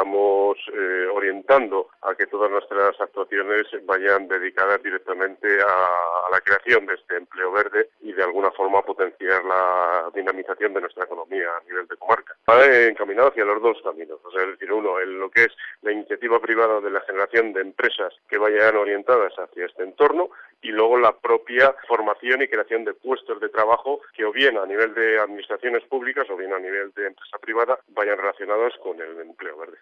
estamos orientando a que todas nuestras actuaciones vayan dedicadas directamente a la creación de este empleo verde y de alguna forma potenciar la dinamización de nuestra economía a nivel de comarca. Va encaminado hacia los dos caminos, o sea, es decir, uno, en lo que es la iniciativa privada de la generación de empresas que vayan orientadas hacia este entorno, y luego la propia formación y creación de puestos de trabajo que o bien a nivel de administraciones públicas o bien a nivel de empresa privada vayan relacionados con el empleo verde.